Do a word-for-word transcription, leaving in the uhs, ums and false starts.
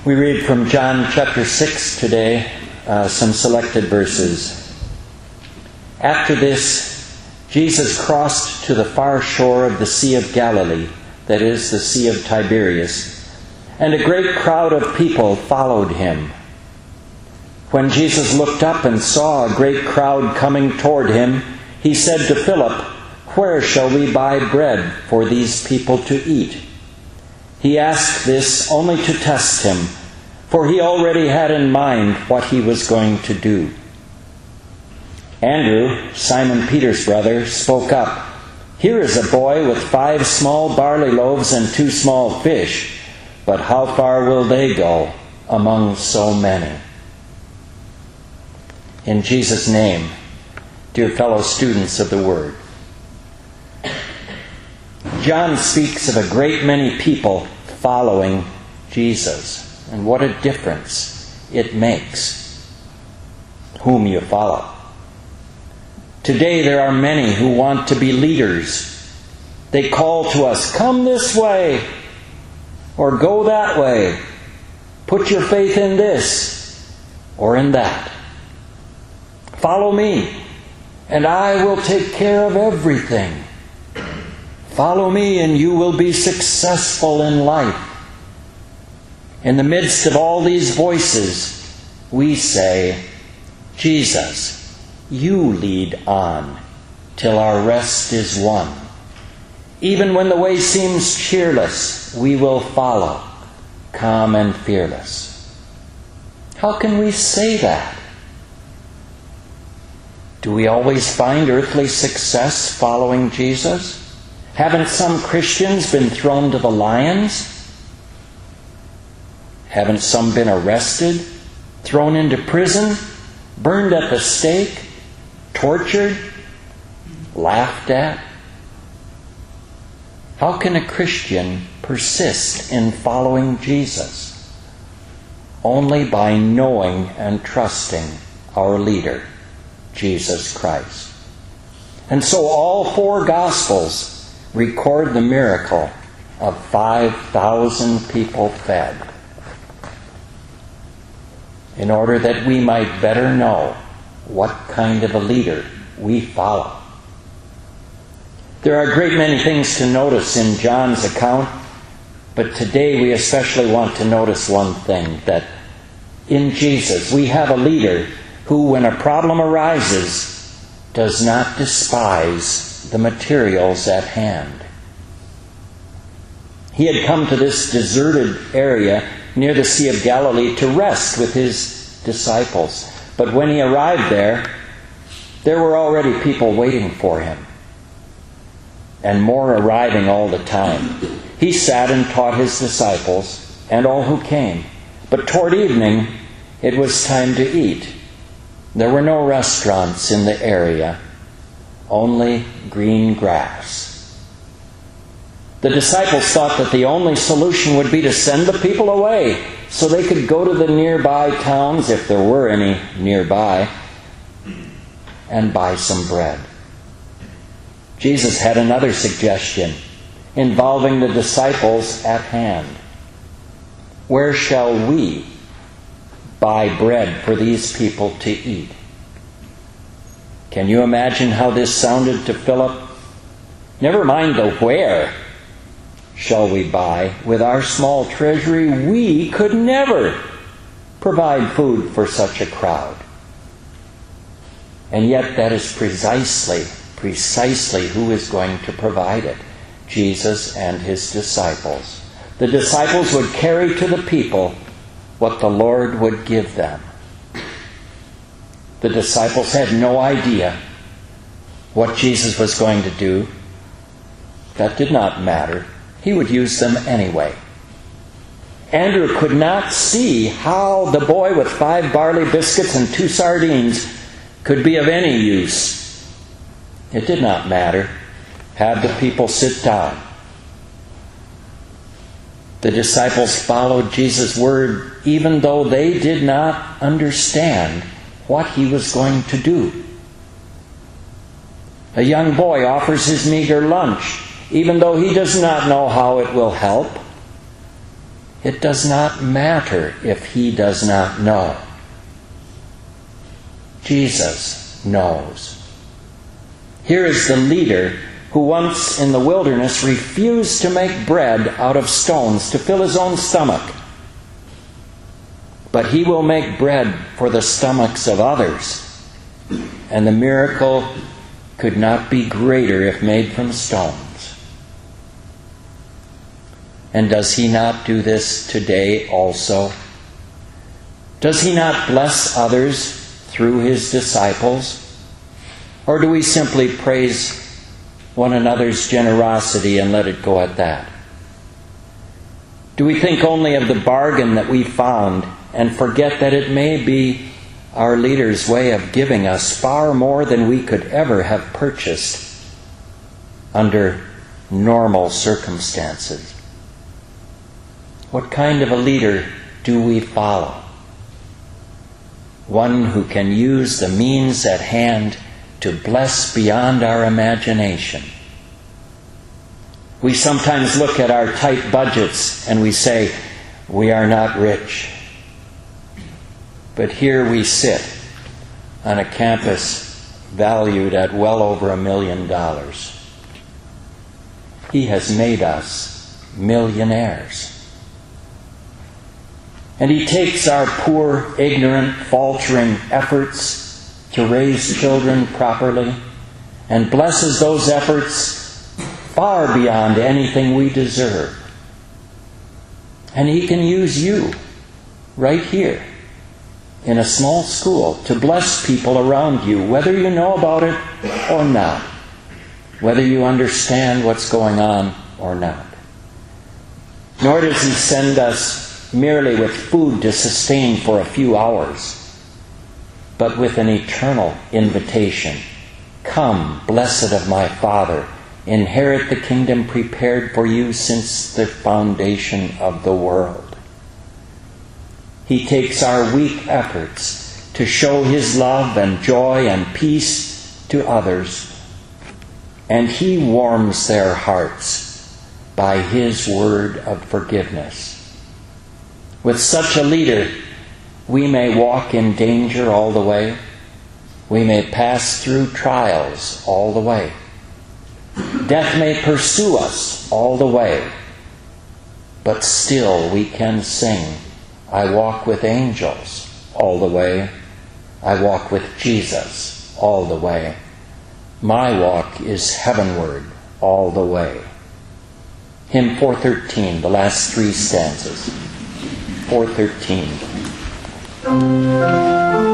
We read from John chapter six today, uh, some selected verses. After this, Jesus crossed to the far shore of the Sea of Galilee, that is, the Sea of Tiberias, and a great crowd of people followed him. When Jesus looked up and saw a great crowd coming toward him, he said to Philip, "Where shall we buy bread for these people to eat?" He asked this only to test him, for he already had in mind what he was going to do. Andrew, Simon Peter's brother, spoke up, "Here is a boy with five small barley loaves and two small fish, but how far will they go among so many?" In Jesus' name, dear fellow students of the Word, John speaks of a great many people following Jesus. And what a difference it makes whom you follow. Today there are many who want to be leaders. They call to us, "Come this way," or "Go that way." "Put your faith in this or in that." "Follow me, and I will take care of everything." "Follow me, and you will be successful in life." In the midst of all these voices, we say, "Jesus, you lead on till our rest is won. Even when the way seems cheerless, we will follow, calm and fearless." How can we say that? Do we always find earthly success following Jesus? Haven't some Christians been thrown to the lions? Haven't some been arrested, thrown into prison, burned at the stake, tortured, laughed at? How can a Christian persist in following Jesus? Only by knowing and trusting our leader, Jesus Christ. And so all four Gospels record the miracle of five thousand people fed, in order that we might better know what kind of a leader we follow. There are a great many things to notice in John's account, but today we especially want to notice one thing, that in Jesus we have a leader who, when a problem arises, does not despise the materials at hand. He had come to this deserted area near the Sea of Galilee to rest with his disciples. But when he arrived there, there were already people waiting for him, and more arriving all the time. He sat and taught his disciples and all who came. But toward evening, it was time to eat. There were no restaurants in the area, only green grass. The disciples thought that the only solution would be to send the people away so they could go to the nearby towns, if there were any nearby, and buy some bread. Jesus had another suggestion involving the disciples at hand. Where shall we buy bread for these people to eat? Can you imagine how this sounded to Philip? Never mind the where shall we buy. With our small treasury, we could never provide food for such a crowd. And yet that is precisely, precisely who is going to provide it. Jesus and his disciples. The disciples would carry to the people what the Lord would give them. The disciples had no idea what Jesus was going to do. That did not matter. He would use them anyway. Andrew could not see how the boy with five barley biscuits and two sardines could be of any use. It did not matter. Have the people sit down. The disciples followed Jesus' word even though they did not understand what he was going to do. A young boy offers his meager lunch even though he does not know how it will help. It does not matter if he does not know. Jesus knows. Here is the leader who once in the wilderness refused to make bread out of stones to fill his own stomach. But he will make bread for the stomachs of others. And the miracle could not be greater if made from stones. And does he not do this today also? Does he not bless others through his disciples? Or do we simply praise one another's generosity and let it go at that? Do we think only of the bargain that we found and forget that it may be our leader's way of giving us far more than we could ever have purchased under normal circumstances? What kind of a leader do we follow? One who can use the means at hand to bless beyond our imagination. We sometimes look at our tight budgets and we say, we are not rich. But here we sit on a campus valued at well over a million dollars. He has made us millionaires. And he takes our poor, ignorant, faltering efforts to raise children properly and blesses those efforts far beyond anything we deserve. And he can use you right here in a small school to bless people around you, whether you know about it or not, whether you understand what's going on or not. Nor does he send us merely with food to sustain for a few hours, but with an eternal invitation. Come, blessed of my Father, inherit the kingdom prepared for you since the foundation of the world. He takes our weak efforts to show his love and joy and peace to others, and he warms their hearts by his word of forgiveness. With such a leader, we may walk in danger all the way. We may pass through trials all the way. Death may pursue us all the way. But still we can sing, I walk with angels all the way. I walk with Jesus all the way. My walk is heavenward all the way. Hymn four thirteen, the last three stanzas. four thirteen.